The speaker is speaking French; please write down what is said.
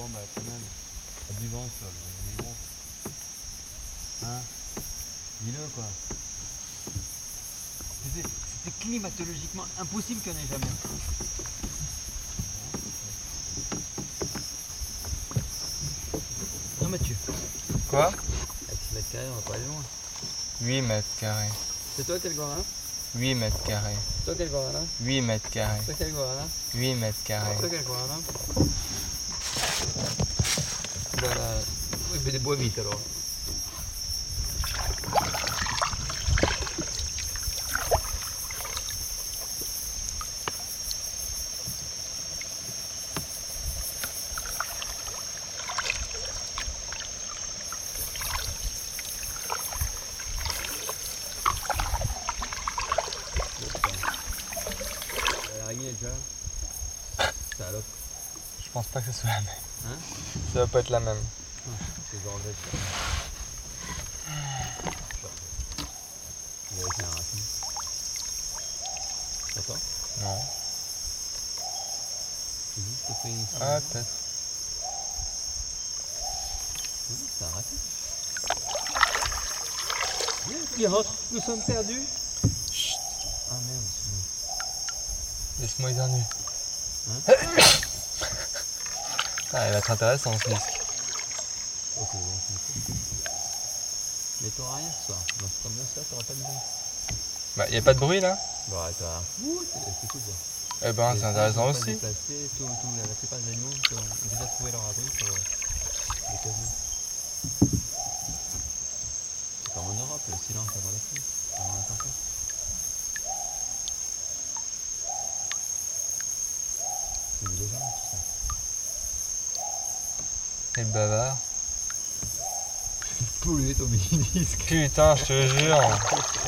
Bon bah quand même, il y a du vent sur le gros. Hein? Dis-le quoi. C'était climatologiquement impossible qu'il n'y en ait jamais. Non Mathieu, Quoi? avec 6 mètres carrés on va pas aller loin. 8 mètres carrés. C'est toi qui es le grand malin? 8 mètres carrés. C'est toi qui es le grand malin? 8 mètres carrés. C'est toi qui es le grand malin? 8 mètres carrés. C'est toi qui es le grand malin? Voilà. Oui mais des bois vite alors. L'araignée est déjà là. Salope. Je pense pas que ce soit la même. Hein? Ça va pas être la même. C'est Georgette ça. Il va avec un racine. T'entends? Non. C'est juste fait une Ah, peut-être. C'est un racine. Viens, nous sommes perdus. Chut. Ah merde. Laisse-moi éternuer. Hein? Ah, il va être intéressant ce disque. Ok, bon, c'est cool. Mais t'auras rien ce soir. Donc, comme ça, t'auras pas de bruit. Bah, y a pas de bruit là? Bon, t'auras. Ouh, c'est cool ça. Eh ben, c'est intéressant aussi. Déplacé, la plupart des animaux ont déjà trouvé leur abri sur les casiers. C'est comme en Europe, le silence avant la pluie, avant la tempête. C'est une légende tout ça. Et le bavard. Polluer ton mini-disque. Putain, je te jure.